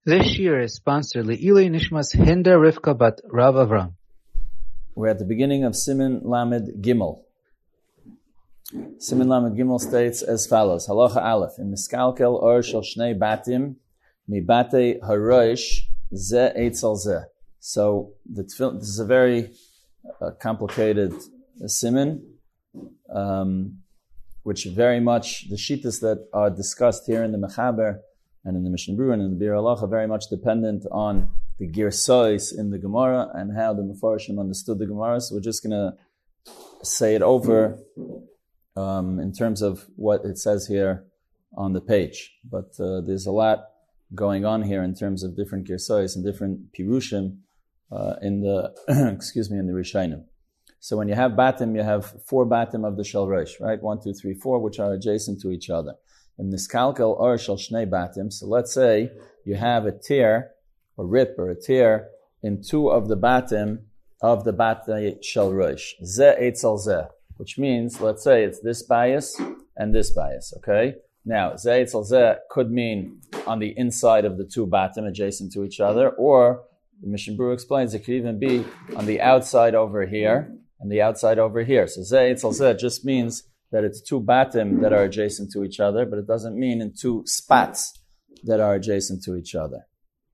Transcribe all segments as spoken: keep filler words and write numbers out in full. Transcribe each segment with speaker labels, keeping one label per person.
Speaker 1: This year is sponsored Le'ilei Nishmas Hinda Rivka Bat Rav Avram.
Speaker 2: We're at the beginning of Siman Lamed Gimel. Siman Lamed Gimel states as follows: Halacha Aleph, in Miskalkel or Shel Shnei Batim Mi Bate Harosh Ze Eitzel Ze. So the tefillin, this is a very uh, complicated uh, siman, um, which very much the shittas that are discussed here in the Mechaber and in the Mishnah Berurah and in the Bir Halacha are very much dependent on the Girsais in the Gemara and how the Mefarshim understood the Gemara. So we're just going to say it over um, in terms of what it says here on the page. But uh, there's a lot going on here in terms of different Girsais and different Pirushim uh, in the excuse me in the Rishonim. So when you have batim, you have four batim of the Shel Rosh, right? One, two, three, four, which are adjacent to each other. In Niskalkel or Shel Shnei Batim, so let's say you have a tear, a rip or a tear in two of the batim of the Batei Shel Rosh. Ze Eitzel Ze, which means, let's say it's this bias and this bias, okay? Now, Ze Eitzel Ze could mean on the inside of the two batim adjacent to each other, or the Mishnah Berurah explains it could even be on the outside over here and the outside over here. So Ze Eitzel Ze just means that it's two batim that are adjacent to each other, but it doesn't mean in two spots that are adjacent to each other.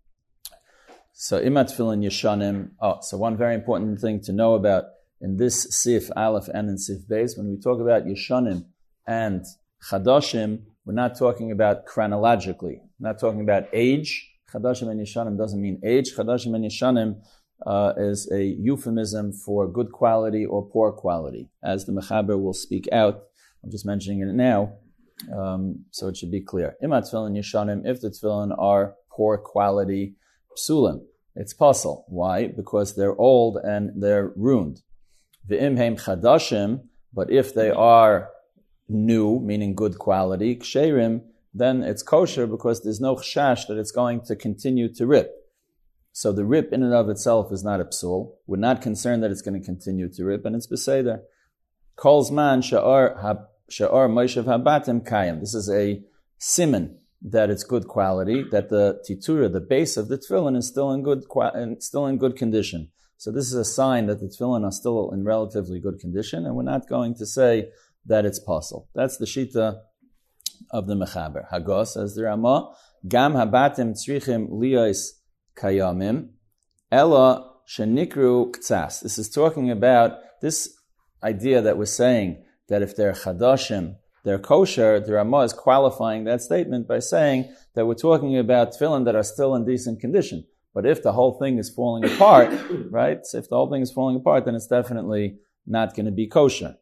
Speaker 2: So imat tefillin yeshanim. Oh, so one very important thing to know about in this Sif Aleph and in Sif Beis, when we talk about yeshanim and chadashim, we're not talking about chronologically. We're not talking about age. Chadashim and yeshanim doesn't mean age. Chadashim and yeshanim Uh, is a euphemism for good quality or poor quality, as the Mechaber will speak out. I'm just mentioning it now, um, so it should be clear. Imat tefillin yeshanim, if the tefillin are poor quality psulim, it's puzzle. Why? Because they're old and they're ruined. V'im heim chadashim, but if they are new, meaning good quality, ksherim, then it's kosher because there's no chashash that it's going to continue to rip. So the rip in and of itself is not a psul. We're not concerned that it's going to continue to rip, and it's beseder. Kol zman sha'ar sha'ar moishav habatim kayim. This is a siman that it's good quality, that the titura, the base of the tefillin, is still in good still in good condition. So this is a sign that the tefillin are still in relatively good condition, and we're not going to say that it's possible. That's the shita of the Mechaber. Hagos, as the Ramah, gam habatim tzrichim liyos Kayamim, Ella Shenikru Ktsas. This is talking about this idea that we're saying that if they're Chadashim, they're kosher. The Ramah is qualifying that statement by saying that we're talking about tefillin that are still in decent condition. But if the whole thing is falling apart, right? So if the whole thing is falling apart, then it's definitely not going to be kosher.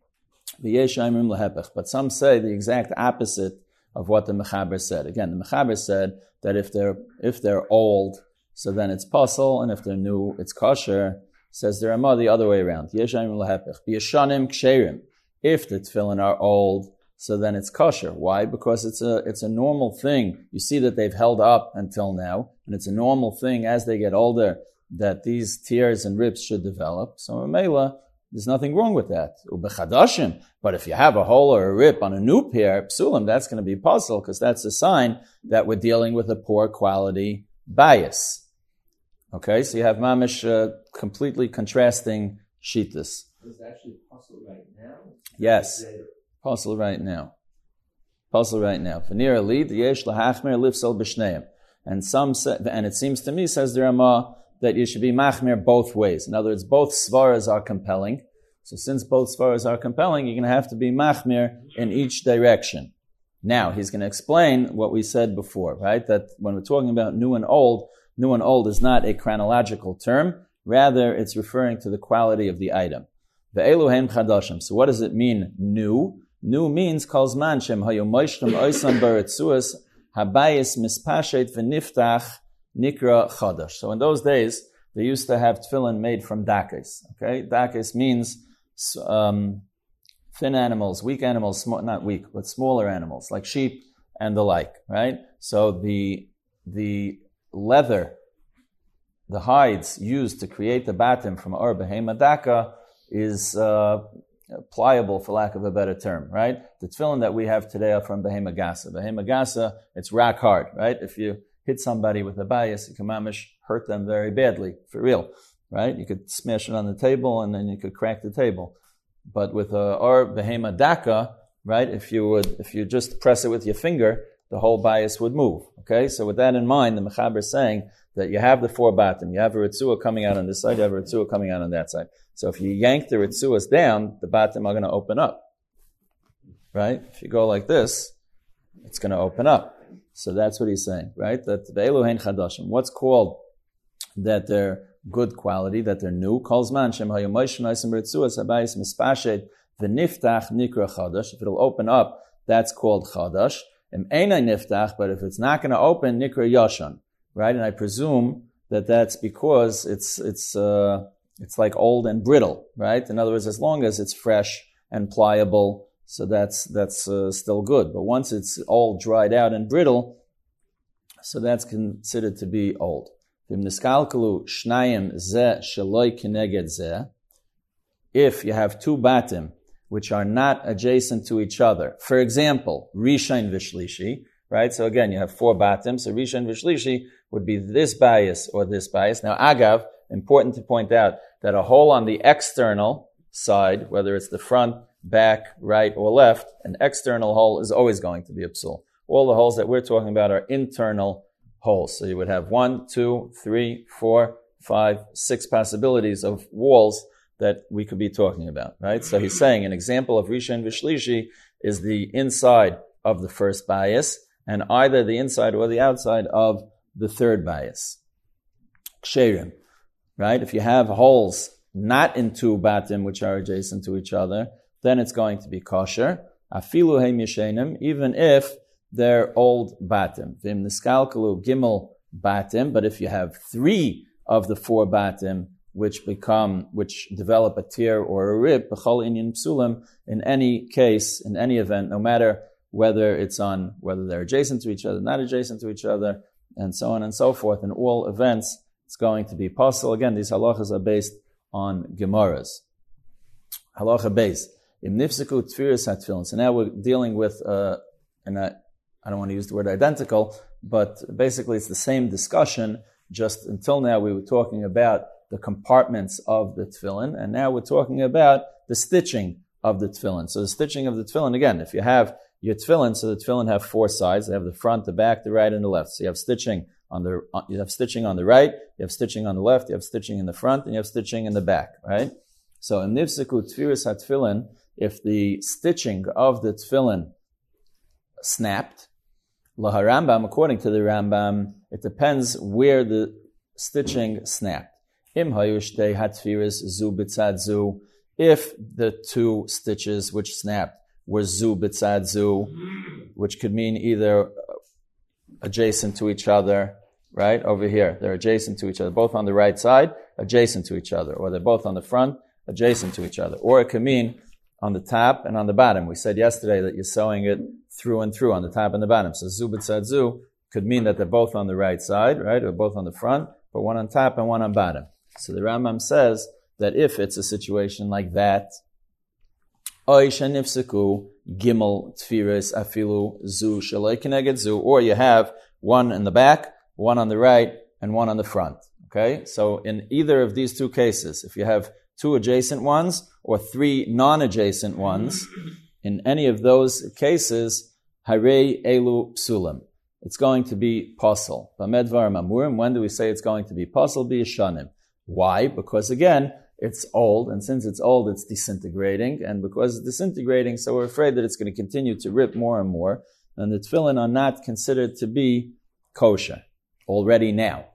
Speaker 2: But some say the exact opposite of what the Mechaber said. Again, the Mechaber said that if they're if they're old, so then it's puzzle, and if they're new, it's kosher. Says the Ramah the other way around. Yeshayim lahepech. B'yeshanim ksherim. If the tefillin are old, so then it's kosher. Why? Because it's a it's a normal thing. You see that they've held up until now, and it's a normal thing as they get older that these tears and rips should develop. So Mamela, there's nothing wrong with that. Ubechadashim. But if you have a hole or a rip on a new pair, psulim, that's going to be puzzle, because that's a sign that we're dealing with a poor quality bias. Okay, so you have mamish uh, completely contrasting shittas.
Speaker 3: Is it actually puzzle right now?
Speaker 2: Yes, puzzle right now. Puzzle right now. V'nir ali yesh lahachmer lifsal b'shneim. And some say, and it seems to me, says the Ramah, that you should be machmir both ways. In other words, both svaras are compelling. So since both svaras are compelling, you're going to have to be machmir in each direction. Now, he's going to explain what we said before, right? That when we're talking about new and old, new and old is not a chronological term. Rather, it's referring to the quality of the item. Ve'elu heim chadashim. So what does it mean, new? New means kol zman shem hayu moishtem oisam baretzuas habayis mispashet v'niftach nikra chadash. So in those days, they used to have tefillin made from dakis. Okay, dakis means um, thin animals, weak animals, sm- not weak, but smaller animals like sheep and the like. Right. So the the leather, the hides used to create the batim from Or Behema Daka is uh, pliable, for lack of a better term, right? The tefillin that we have today are from Behema Gasa. Behema Gasa, it's rock hard, right? If you hit somebody with a bias, you can mamish hurt them very badly, for real, right? You could smash it on the table and then you could crack the table. But with a or behema daka, right? If you would, if you just press it with your finger, the whole bias would move. Okay, so with that in mind, the Mechaber is saying that you have the four batim, you have a ritzua coming out on this side, you have a ritzua coming out on that side. So if you yank the ritzuas down, the batim are going to open up, right? If you go like this, it's going to open up. So that's what he's saying, right? That ve'elu hein chadashim. What's called that they're good quality, that they're new? Kol zman shem hayu moishen noisim ritzuas habayis mispashet v'niftach nikra chadash. If it'll open up, that's called chadash. Im einay niftach, but if it's not going to open, nikra yashan, right? And I presume that that's because it's it's uh, it's like old and brittle, right? In other words, as long as it's fresh and pliable, so that's that's uh, still good. But once it's all dried out and brittle, so that's considered to be old. If you have two batim which are not adjacent to each other, for example, Rishain Vishlishi, right? So again, you have four batim, so Rishain Vishlishi would be this bias or this bias. Now, agav, important to point out that a hole on the external side, whether it's the front, back, right, or left, an external hole is always going to be a psul. All the holes that we're talking about are internal holes. So you would have one, two, three, four, five, six possibilities of walls that we could be talking about, right? So he's saying an example of Rishain Vishlishi is the inside of the first bias, and either the inside or the outside of the third bias. Ksherim, right? If you have holes not in two batim which are adjacent to each other, then it's going to be kosher. Afilu heim yeshenim, even if they're old batim. Vim niskalkalu gimel batim, but if you have three of the four batim which become, which develop a tear or a rib, b'chol inyan psulim, in any case, in any event, no matter whether it's on, whether they're adjacent to each other, not adjacent to each other, and so on and so forth, in all events, it's going to be possible. Again, these halachas are based on Gemaras. Halacha base. Im nifsiku tfiris hatfilin. So now we're dealing with, uh, and I, I don't want to use the word identical, but basically it's the same discussion. Just until now we were talking about the compartments of the tefillin, and now we're talking about the stitching of the tefillin. So the stitching of the tefillin, again, if you have your tefillin, so the tefillin have four sides. They have the front, the back, the right, and the left. So you have stitching on the you have stitching on the right, you have stitching on the left, you have stitching in the front, and you have stitching in the back, right? So in nifsiku tfiris hatfillin, if the stitching of the tefillin snapped, laharambam, according to the Rambam, it depends where the stitching snapped. Im hayushtei hatfiris zu b'tzad zu, if the two stitches which snapped were zu b'tzad zu, which could mean either adjacent to each other, right? Over here, they're adjacent to each other, both on the right side, adjacent to each other, or they're both on the front, adjacent to each other. Or it could mean on the top and on the bottom. We said yesterday that you're sewing it through and through on the top and the bottom. So zu b'tzad zu could mean that they're both on the right side, right? Or both on the front, but one on top and one on bottom. So the Rambam says that if it's a situation like that, oy shenifseku gimel tfiris afilu zu shaloi keneged zu, or you have one in the back, one on the right, and one on the front. Okay? So in either of these two cases, if you have two adjacent ones or three non-adjacent ones, in any of those cases, harei elu psulim. It's going to be pasul. Bamed dvarim amurim. When do we say it's going to be pasul? B'yeshanim. Why? Because again, it's old, and since it's old, it's disintegrating, and because it's disintegrating, so we're afraid that it's going to continue to rip more and more, and the tefillin are not considered to be kosher already now.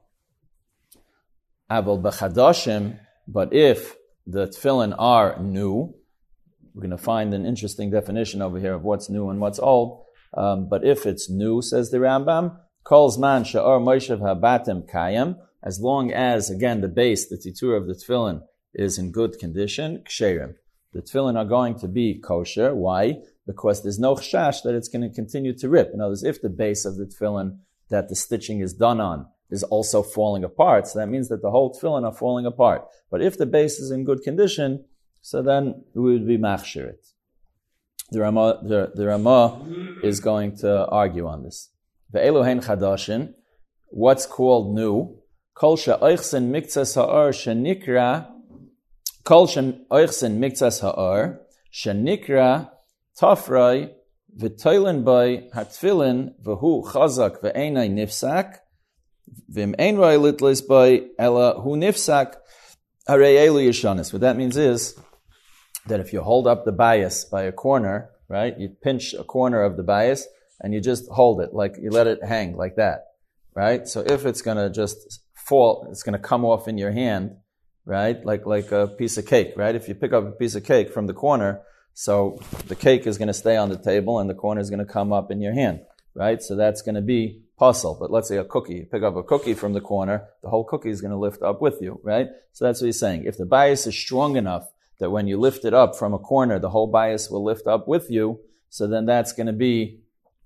Speaker 2: Aval b'chadashim, but if the tefillin are new, we're going to find an interesting definition over here of what's new and what's old, um, but if it's new, says the Rambam, kol zman she'or moshev habatim kayim, as long as, again, the base, the titur of the tefillin is in good condition, ksherim. The tefillin are going to be kosher. Why? Because there's no chashash that it's going to continue to rip. In other words, if the base of the tefillin that the stitching is done on is also falling apart, so that means that the whole tefillin are falling apart. But if the base is in good condition, so then we would be machshir it. The Ramah, the, the Ramah is going to argue on this. Ve'elu hein chadashin, what's called new. Kol she'oichsen miktzas ha'or shenikra, kol she'oichsen miktzas ha'or shenikra tafroi v'toilen by hatfilin v'hu chazak v'einai nifsak v'im ein roi litlis by ela hu nifsak harei elu yishanis. What that means is that if you hold up the bias by a corner, right, you pinch a corner of the bias and you just hold it, like you let it hang like that, right? So if it's going to just fall, it's going to come off in your hand, right, like like a piece of cake, right? If you pick up a piece of cake from the corner, so the cake is going to stay on the table and the corner is going to come up in your hand, right? So that's going to be puzzle. But let's say a cookie, you pick up a cookie from the corner, the whole cookie is going to lift up with you, right? So that's what he's saying. If the bias is strong enough that when you lift it up from a corner, the whole bias will lift up with you, so then that's going to be,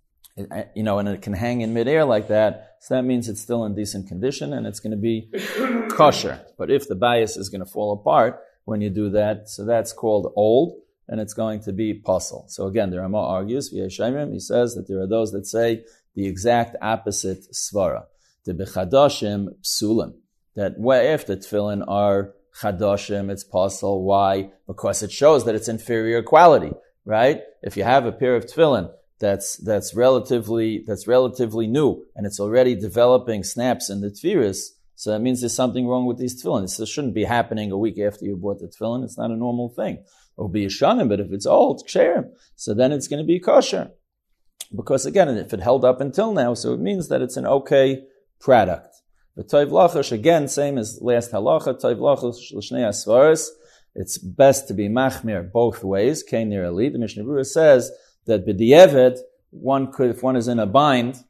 Speaker 2: you know, and it can hang in midair like that, so that means it's still in decent condition and it's going to be kosher. But if the bias is going to fall apart when you do that, so that's called old, and it's going to be puzzle. So again, the Rama argues, he says that there are those that say the exact opposite svara. The bechadashim psulim, that if the tefillin are chadashim, it's puzzle. Why? Because it shows that it's inferior quality, right? If you have a pair of tefillin that's that's relatively that's relatively new and it's already developing snaps in the tefillas, so that means there's something wrong with these tefillin. This shouldn't be happening a week after you bought the tefillin. It's not a normal thing. It will be a shanim, but if it's old, ksherim, so then it's going to be kosher. Because again, if it held up until now, so it means that it's an okay product. The toiv lachash, again, same as last halacha, toiv lachash l'shnei asvaris. It's best to be machmir both ways. Kein nir ali. The Mishnah Berurah says that b'di'evet, one could, if one is in a bind,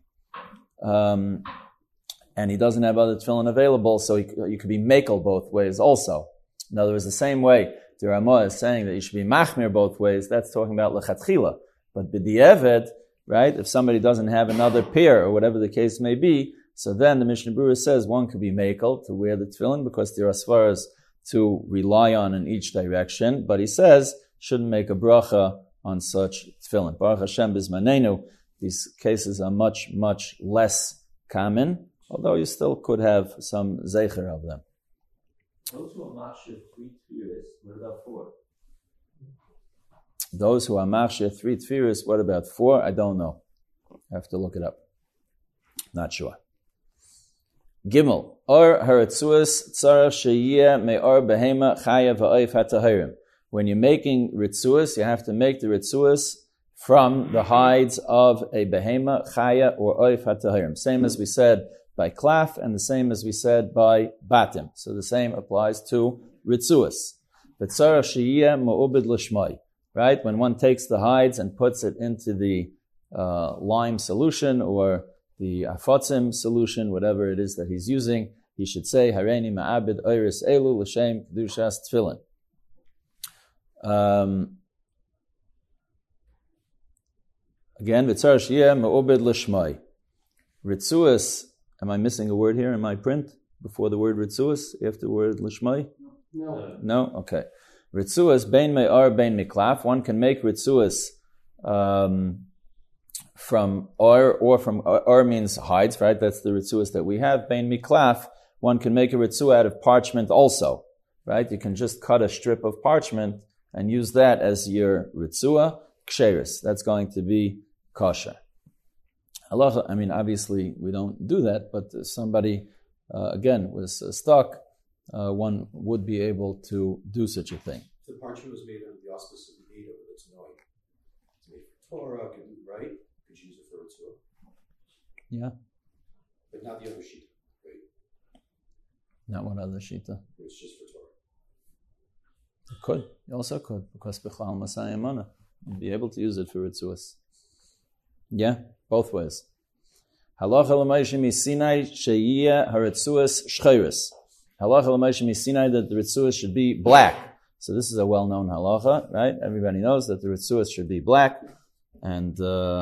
Speaker 2: um, and he doesn't have other tefillin available, so he, you could be makel both ways also. In other words, the same way the Ramah is saying that you should be machmir both ways, that's talking about lechatchila. But b'di'evet, right, if somebody doesn't have another pair, or whatever the case may be, so then the Mishnah Berurah says one could be makel to wear the tefillin because there are svaras to rely on in each direction, but he says shouldn't make a bracha on such tefillin. Baruch Hashem bizmanenu, these cases are much, much less common, although you still could have some zeicher of them.
Speaker 3: Those who are mashir three tefillas, what about four?
Speaker 2: Those who are mashir three tefillas, what about four? I don't know. I have to look it up. Not sure. Gimel, or haritzuas tzaraf sheyiyah me'or behema chaya va'oif hatahirim. When you're making ritzuas, you have to make the ritzuas from the hides of a behema chaya or oif hatahirim. Same as we said by klaf, and the same as we said by batim. So the same applies to ritzuas. The tzaraf sheyiyah ma'ubid l'shmai. Right? When one takes the hides and puts it into the uh, lime solution or the afotzim solution, whatever it is that he's using, he should say, Hareini ma'abid oiris elu l'shem kedushas tefillin. Um, again, v'tzar shiyeh ma'ubid l'shmai. Ritzuas, am I missing a word here in my print? Before the word ritzuas, after the word l'shmai?
Speaker 3: No.
Speaker 2: No? Okay. Ritzuas, bein me'ar, bein miklaf. One can make ritzuas um, from or, or from, or means hides, right? That's the ritzuas that we have. Bein miklaf, one can make a ritzua out of parchment also, right? You can just cut a strip of parchment and use that as your ritzua. Ksheris, that's going to be kosher. Allah, I mean, obviously we don't do that, but if somebody, uh, again, was uh, stuck, Uh, one would be able to do such a thing.
Speaker 4: The parchment was made under the auspice of the Veda, but it's annoying. It's made for Torah, could, right? Could you use it for Ritzvah?
Speaker 2: Yeah.
Speaker 4: But not the other sheet, right?
Speaker 2: Not one other shita.
Speaker 4: It's just for Torah.
Speaker 2: You could. You also could, because Bechal Masayim Mana. You'd be able to use it for Ritzuas. Yeah, both ways. Halacha l'mayshim misinai sheyiyah haritzuas shcheiris. Halacha l'mayshim misinai that the ritzuas should be black. So this is a well-known halacha, right? Everybody knows that the ritzuas should be black. And uh,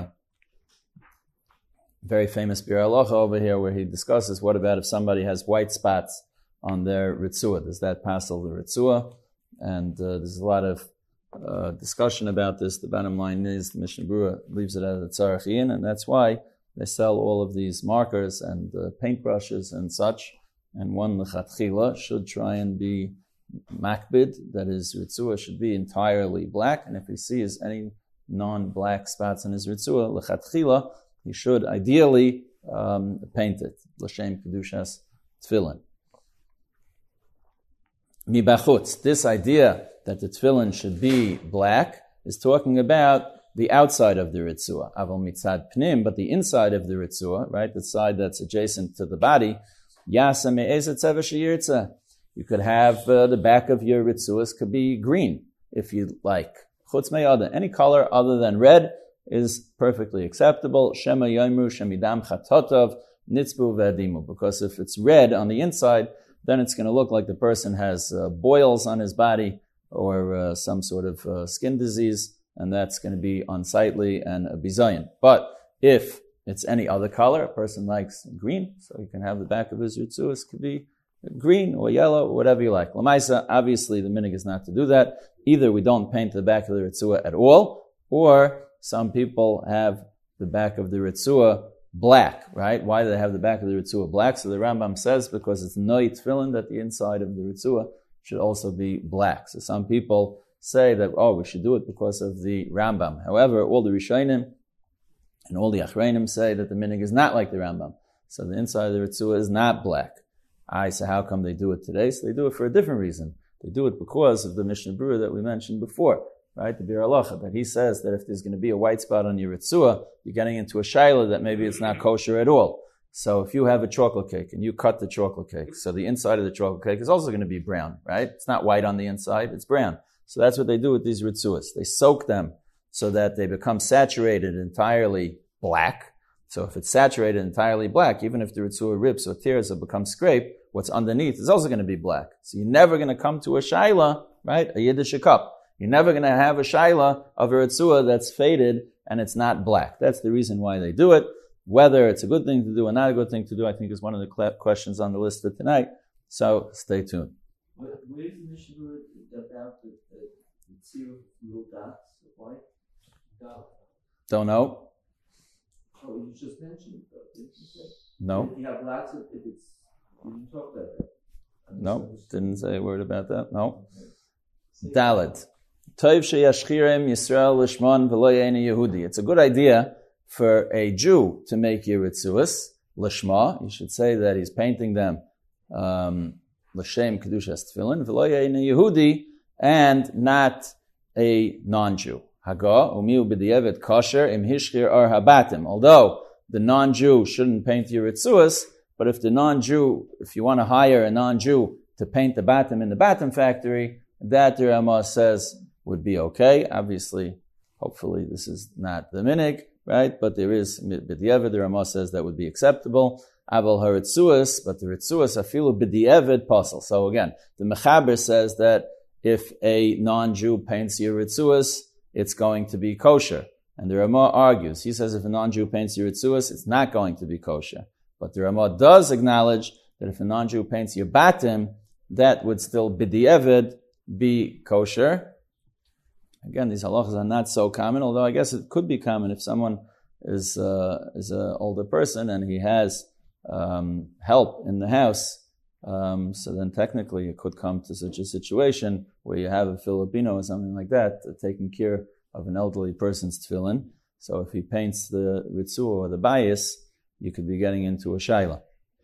Speaker 2: very famous Bir halacha over here where he discusses what about if somebody has white spots on their ritzua? Does that passel the ritzua? And uh, there's a lot of uh, discussion about this. The bottom line is the Mishnah Berurah leaves it as a tzarachiyin, and that's why they sell all of these markers and uh, paintbrushes and such, and one lechatchila should try and be makbid, that his ritzua should be entirely black, and if he sees any non-black spots in his ritzua, lechatchila, he should ideally um, paint it, l'shem kedushas tefillin. Mibachutz, this idea that the tefillin should be black is talking about the outside of the ritzua, aval mitzad pnim, but the inside of the ritzua, right, the side that's adjacent to the body, yasa me'ezet tzeva sheyirtza. You could have uh, the back of your ritzuas could be green, if you like. Chutz me'yada, any color other than red is perfectly acceptable. Shema yomru shemidam chatotov nitzbu ve'adimu, because if it's red on the inside, then it's going to look like the person has uh, boils on his body or uh, some sort of uh, skin disease, and that's going to be unsightly and a bizayin. But if it's any other color, a person likes green, so you can have the back of his ritzuas could be green or yellow, or whatever you like. Lamaisa, obviously the minig is not to do that. Either we don't paint the back of the ritzua at all, or some people have the back of the ritzua black, right? Why do they have the back of the ritzua black? So the Rambam says because it's noi tefillin that the inside of the ritzua should also be black. So some people say that, oh, we should do it because of the Rambam. However, all the Rishonim and all the Achreinim say that the minig is not like the Rambam. So the inside of the ritzua is not black. I say, how come they do it today? So they do it for a different reason. They do it because of the Mishnah Berurah that we mentioned before, right? The Bir Halacha, that he says that if there's going to be a white spot on your ritzua, you're getting into a shaila that maybe it's not kosher at all. So if you have a chocolate cake and you cut the chocolate cake, so the inside of the chocolate cake is also going to be brown, right? It's not white on the inside, it's brown. So that's what they do with these ritzuas. They soak them so that they become saturated entirely black. So if it's saturated entirely black, even if the ritzua rips or tears or becomes scraped, what's underneath is also going to be black. So you're never going to come to a shaila, right? A Yiddish cup. You're never going to have a shaila of a ritzua that's faded and it's not black. That's the reason why they do it. Whether it's a good thing to do or not a good thing to do, I think is one of the questions on the list for tonight. So stay tuned.
Speaker 3: What, what is the Mishnah about the, the, the two little dots of white? Dot.
Speaker 2: Don't know.
Speaker 3: Oh, you just mentioned it, though, didn't you say?
Speaker 2: No.
Speaker 3: If you have lots of, if it's, you didn't talk about that.
Speaker 2: No, didn't say a word about that. No. Okay. Dalet. Tov sheyashchirem Yisrael lishman v'lo yeini Yehudi. It's a good idea for a Jew to make yiritzuas lishma. You should say that he's painting them um, l'shem kedushas tefillin v'lo yeini Yehudi, and not a non-Jew. Haga umiu b'di'evet kosher im hishchir ar habatim. Although the non-Jew shouldn't paint yiritzuas, but if the non-Jew, if you want to hire a non-Jew to paint the batim in the batim factory, that the Ramah says would be okay. Obviously, hopefully this is not the minig, right? But there is b'di'evet, the Ramah says that would be acceptable. Aval haritzuas, but the ritzuas afilu b'di'evet pasal. So again, the Mechaber says that if a non-Jew paints your ritzuas, it's going to be kosher. And the Ramah argues. He says if a non-Jew paints your ritzuas, it's not going to be kosher. But the Ramah does acknowledge that if a non-Jew paints your batim, that would still b'di'evet be kosher. Again, these halachas are not so common, although I guess it could be common if someone is uh, is an older person and he has um, help in the house. Um, so then technically it could come to such a situation where you have a Filipino or something like that uh, taking care of an elderly person's tefillin. So if he paints the ritzua or the bayis, you could be getting into a shaila.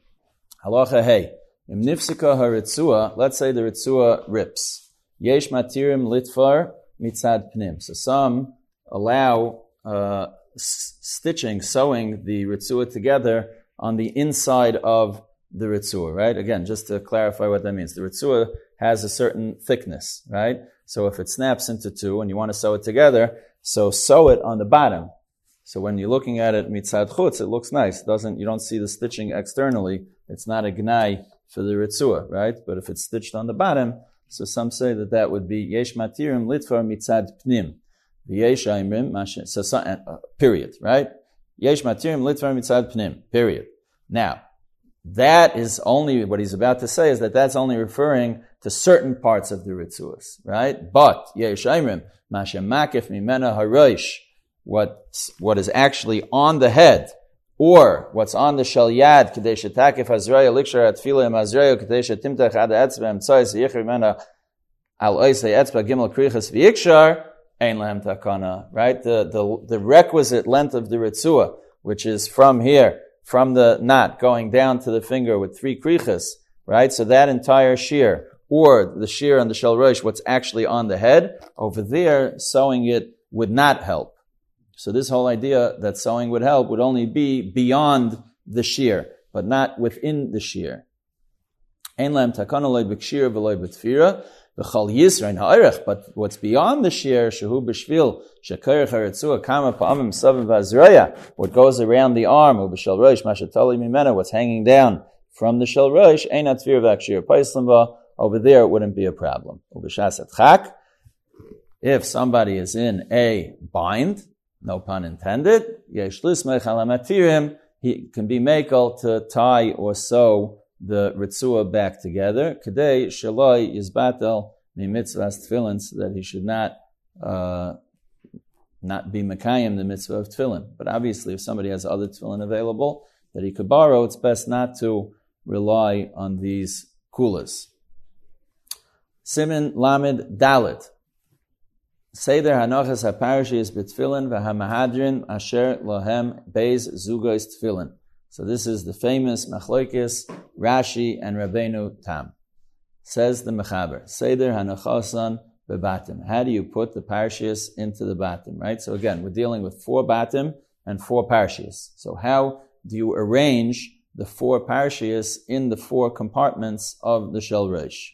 Speaker 2: Halacha hey, im nifsika haritzua, let's say the ritzua rips. Yesh matirim litfar mitzad pnim. So some allow uh, s- stitching, sewing the ritzua together on the inside of the ritzua, right? Again, just to clarify what that means. The ritzua has a certain thickness, right? So if it snaps into two and you want to sew it together, so sew it on the bottom. So when you're looking at it mitzad chutz, it looks nice. It doesn't, you don't see the stitching externally. It's not a gnai for the ritzua, right? But if it's stitched on the bottom, so some say that that would be yesh matirim litfar mitzad pnim. Yesh aimrim mashe, so, so uh, period, right? Yesh matirim litfar mitzad pnim, period. Now, that is only, what he's about to say is that that's only referring to certain parts of the ritzuas, right? But, yesh aimrim mashe makif mimena haroish, what, what is actually on the head or what's on the shel yad, Kedei shetakif hazraya likshar atfila im hazraya, Kedei shetimtach ad etzba emtsois yichir mena al oisei etzba gimel krichas v'yikshar, ein lahem takana, right? The, the, the requisite length of the ritzua, which is from here, from the knot, going down to the finger with three krichas, right? So that entire shear, or the shear on the shel rosh, what's actually on the head, over there, sewing it would not help. So this whole idea that sewing would help would only be beyond the shear, but not within the shear. Ein lahem takana loy b'kshira v'loy b'tfira, v'chal yisrain ha'erech, but what's beyond the shear, shehu b'shvil, shekarech ha'ritzua, kama pa'amim savim v'azraya, what goes around the arm, or b'shel rosh, mashatali mimena, what's hanging down from the shel rosh, ein atfir v'akshir paislimba, over there it wouldn't be a problem. Ub'shas atchak, if somebody is in a bind, no pun intended, yesh lismech alamatfirim, he can be makel to tie or sew the ritzua back together. Kedei shaloi yizbatel mi mitzvahs tefillin, so that he should not uh, not be mekayim the mitzvah of tefillin. But obviously, if somebody has other tefillin available that he could borrow, it's best not to rely on these kulas. Siman Lamed Dalet. Seder hanochas haparashis b'tefillin v'hamahadrin asher lohem beis zugos tefillin. So this is the famous Machlokes, Rashi, and Rabbeinu Tam. Says the Mechaber, Seder hanochasan bebatim. How do you put the parashis into the batim, right? So again, we're dealing with four batim and four parashis. So how do you arrange the four parashis in the four compartments of the shel rosh?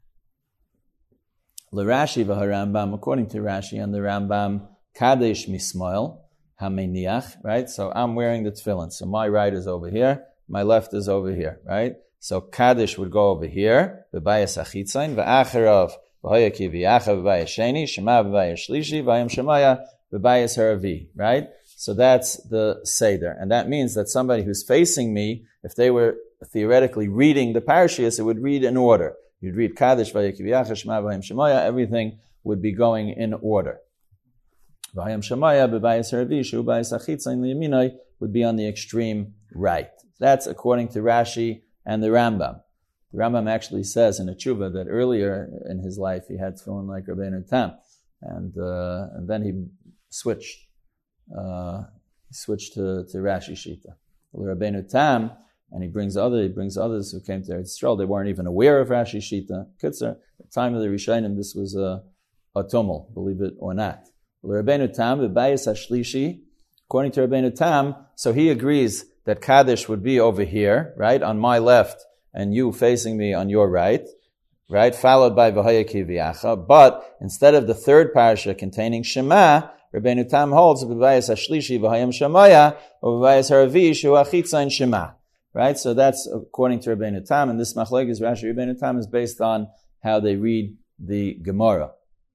Speaker 2: L'Rashi v'harambam, according to Rashi and the Rambam, Kadesh mismoil hameniach, right? So I'm wearing the tefillin. So my right is over here, my left is over here, right? So Kadesh would go over here, v'bayas achitzain, v'acharav v'hoyaki v'yacha v'bayas sheni, shema v'bayas shlishi, v'ayim shemaya v'bayas haravi, right? So that's the Seder. And that means that somebody who's facing me, if they were theoretically reading the parashiyas, it would read in order. You'd read Kadesh, Vayaki V'yacha, Shema, Vayim Shemaya, everything would be going in order. Vayim Shemaya, B'bayis Haravi, Shu Bayis Achitzain Liyaminai, would be on the extreme right. That's according to Rashi and the Rambam. The Rambam actually says in a tshuva that earlier in his life he had tefillin like Rabbeinu Tam, and uh, and then he switched, uh, he switched to, to Rashi Shita. Rabbeinu Tam, and he brings other, he brings others who came to Eretz Yisrael. They weren't even aware of Rashi Shita. Kitzer, at the time of the Rishonim, this was a, a tumult, believe it or not. Rabbeinu Tam, B'bayis Hashlishi, according to Rabbeinu Tam, so he agrees that Kaddish would be over here, right, on my left, and you facing me on your right, right, followed by V'hayaki V'yacha. But instead of the third parasha containing Shema, Rabbeinu Tam holds B'bayis Hashlishi V'hayim Shemaya, or B'bayis Haravi Shu Achitzain Shema. Right, so that's according to Rabbeinu Tam, and this Machlokes Rashi Rabbeinu Tam is based on how they read the Gemara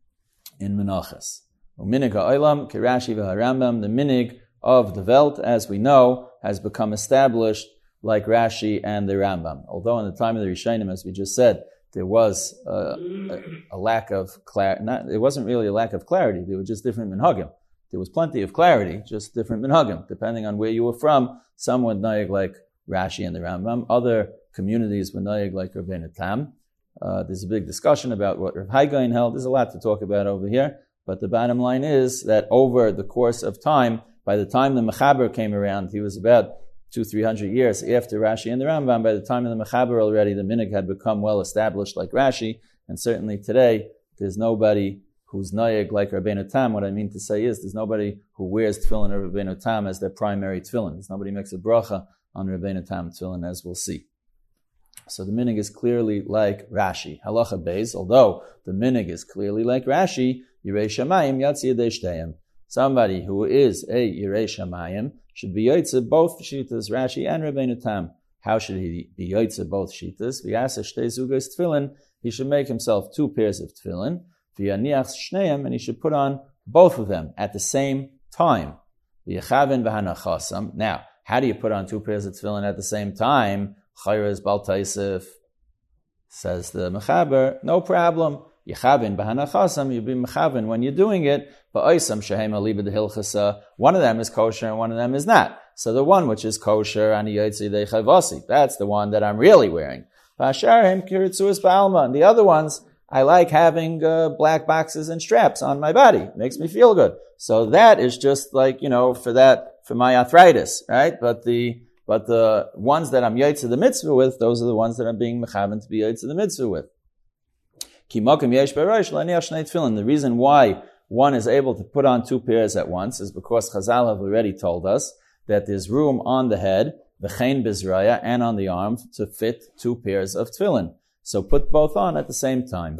Speaker 2: in Menachos. Uminig ha'olam k'Rashi v'harambam, the minig of the Welt, as we know, has become established like Rashi and the Rambam. Although in the time of the Rishonim, as we just said, there was a, a, a lack of clarity. It wasn't really a lack of clarity. There were just different minhagim. There was plenty of clarity, just different minhagim. Depending on where you were from, some would know like Rashi and the Rambam. Other communities were noyeg like Rabbeinu Tam. Uh, there's a big discussion about what Rav Hai Gaon held. There's a lot to talk about over here, but the bottom line is that over the course of time, by the time the Mechaber came around, he was about two, three hundred years after Rashi and the Rambam. By the time of the Mechaber already, the minig had become well established like Rashi, and certainly today, there's nobody who's noyeg like Rabbeinu Tam. What I mean to say is, there's nobody who wears tefillin of Rabbeinu Tam as their primary tefillin. There's nobody who makes a bracha on Rabbeinu Tam tefillin, as we'll see. So the minig is clearly like Rashi. Halacha Beis, although the minig is clearly like Rashi, Yirei Shamayim Yatzi Yedei Shteyim. Somebody who is a Yirei Shamayim should be Yotze both Shitas, Rashi and Rabbeinu Tam. How should he be Yotze both Shitas? V'yasa Shtei Zugos Tefillin, he should make himself two pairs of tefillin. V'yaniach Shneim, and he should put on both of them at the same time. V'yachavin v'hanachasam. Now, how do you put on two pairs of tefillin at the same time? Chayra is Bal Taisif. Says the Mechaber, no problem. Yechavin b'hanachasam, you be mechavin when you're doing it. Ba'oisam shehem aliba dehilchasa. One of them is kosher and one of them is not. So the one which is kosher, ani yotzi dechavasi, that's the one that I'm really wearing. V'asharim kiritzuas ba'alma. And the other ones, I like having uh, black boxes and straps on my body. It makes me feel good. So that is just like, you know, for that, for my arthritis, right? But the But the ones that I'm yotze the mitzvah with, those are the ones that I'm being mechaven to be yotze the mitzvah with. The reason why one is able to put on two pairs at once is because Chazal have already told us that there's room on the head, v'chein bizraya, and on the arm to fit two pairs of tefillin. So put both on at the same time.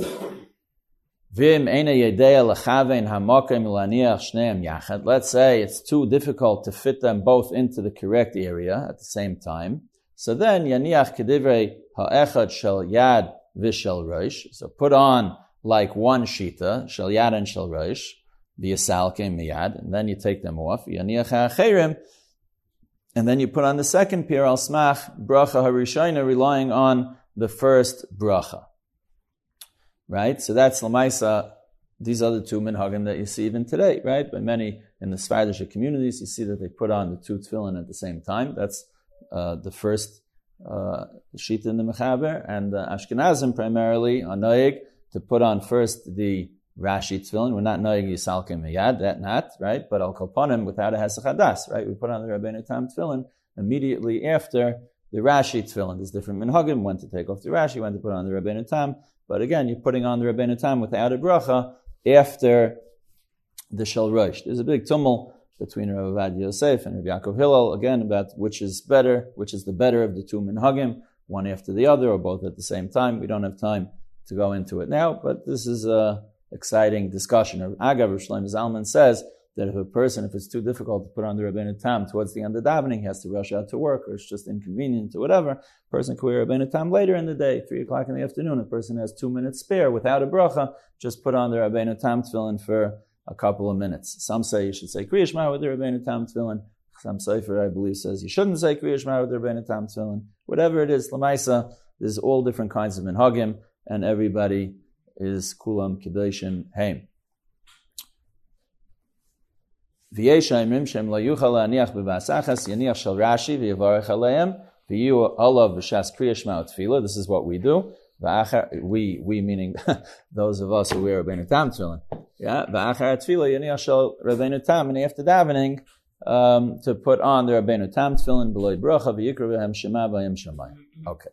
Speaker 2: Let's say it's too difficult to fit them both into the correct area at the same time. So then, yaniach kedivrei ha'echad shel yad v'shel rosh. So put on like one shita, shel yad and shel rosh, v'yasalkem miyad, and then you take them off. Yaniach ha'acherim, and then you put on the second pair, al smach bracha harishayna, relying on the first bracha. Right? So that's Lamaisa. These are the two minhagim that you see even today, right? By many in the Svardish communities, you see that they put on the two tefillin at the same time. That's uh, the first uh, sheet in the mechaber. And the Ashkenazim primarily are noyeg to put on first the Rashi tefillin. We're not noyeg yisalkim miyad, that not, right? But al kolponim without a hesach hadas, right? We put on the Rabbeinu Tam tefillin immediately after the Rashi tefillin. There's different minhagim, when to take off the Rashi, when to put on the Rabbeinu Tam. But again, you're putting on the Rabbeinu Tam without a bracha after the Shel Rosh. There's a big tumult between Rav Avad Yosef and Rav Yaakov Hillel, again, about which is better, which is the better of the two minhagim, one after the other, or both at the same time. We don't have time to go into it now, but this is a exciting discussion. Agav, Rav Shlomo Zalman says that if a person, if it's too difficult to put on the Rabbeinu Tam towards the end of davening, he has to rush out to work, or it's just inconvenient or whatever, a person can wear Rabbeinu Tam later in the day, three o'clock in the afternoon. A person has two minutes spare without a bracha, just put on the Rabbeinu Tam tefillin for a couple of minutes. Some say you should say Kriya Shema with the Rabbeinu Tam tefillin. Some Sefer, I believe, says you shouldn't say Kriya Shema with the Rabbeinu Tam tefillin. Whatever it is, Lamaisa, there's all different kinds of minhagim, and everybody is kulam kedoshin heim. V'yeshaimim shem lo yuchal aniach b'vasachas yaniach shel Rashi v'yavarech aleim v'yu olav v'shas kriya shema tefillah. This is what we do. We, we meaning those of us who wear Rabbeinu Tam tefillin. Yeah, v'achar tefillah yaniach shel Rabbeinu Tam, and after davening um, to put on the Rabbeinu Tam tefillin b'loy bracha v'yikra v'hem shema v'hem shemayim. Okay.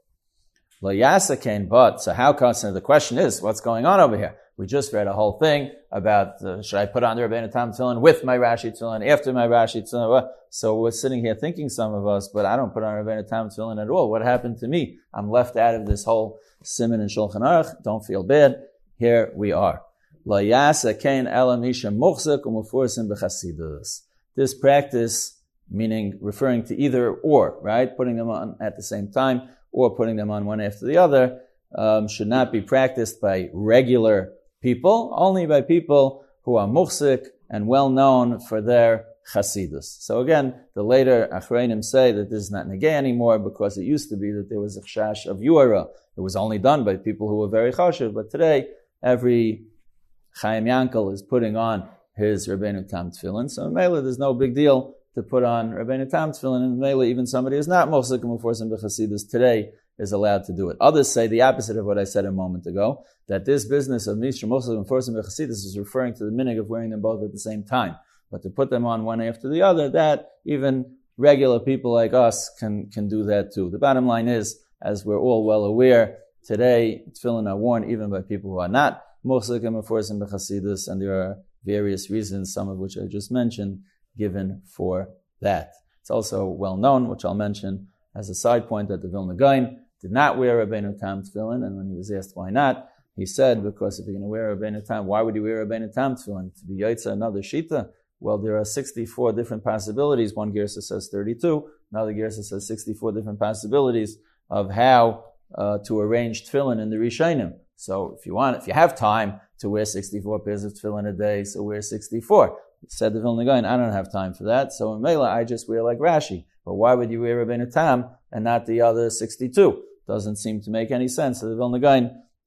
Speaker 2: Lo yasa kain, but so how come? So the question is, what's going on over here? We just read a whole thing about uh, should I put on the Rabbeinu Tam tefillin with my Rashi tefillin, after my Rashi tefillin? So we're sitting here thinking, some of us, but I don't put on Rabbeinu Tam tefillin at all. What happened to me? I'm left out of this whole Siman and Shulchan Aruch. Don't feel bad. Here we are. La yasa kain elamisha muchzak umufursim b'chasidus. This practice, meaning referring to either or, right? Putting them on at the same time or putting them on one after the other, um, should not be practiced by regular people, only by people who are muhsik and well known for their chasidus. So again, the later Achreinim say that this is not negay anymore, because it used to be that there was a chash of yuara. It was only done by people who were very chashiv, but today every Chaim Yankel is putting on his Rabbeinu Tam tefillin. So in Mela, there's no big deal to put on Rabbeinu Tam tefillin. In Mela, even somebody who's not muhsik and muforsim b'chasidus today is allowed to do it. Others say the opposite of what I said a moment ago, that this business of Mishra Moshe and Forsim B'Chasidus is referring to the minig of wearing them both at the same time. But to put them on one after the other, that even regular people like us can, can do that too. The bottom line is, as we're all well aware, today tefillin are worn even by people who are not Moshe and Forsim B'Chasidus, and there are various reasons, some of which I just mentioned, given for that. It's also well known, which I'll mention as a side point, that the Vilna Gaon did not wear Rabbeinu Tam tefillin, and when he was asked why not, he said, because if you're going to wear Rabbeinu Tam, why would you wear Rabbeinu Tam tefillin? To be Yaitza another Shita? Well, there are sixty-four different possibilities. One Gersa says thirty-two, another Gersa says sixty-four different possibilities of how uh, to arrange tefillin in the Rishayim. So if you want, if you have time to wear sixty-four pairs of tefillin a day, so wear sixty-four. Said the Vilna Gaon, I don't have time for that, so in Mela I just wear like Rashi. But why would you wear Rabbeinu Tam and not the other sixty-two? Doesn't seem to make any sense. So the Vilna Gaon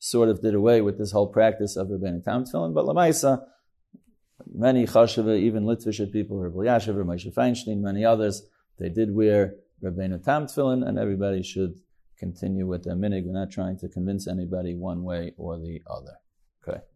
Speaker 2: sort of did away with this whole practice of Rabbeinu Tam Tefillin, but Lamaisa, many Chashava, even Litvish people, Rabbi Yashiv, Moshe Feinstein, many others, they did wear Rabbeinu Tam Tefillin, and everybody should continue with their minig. We're not trying to convince anybody one way or the other. Okay.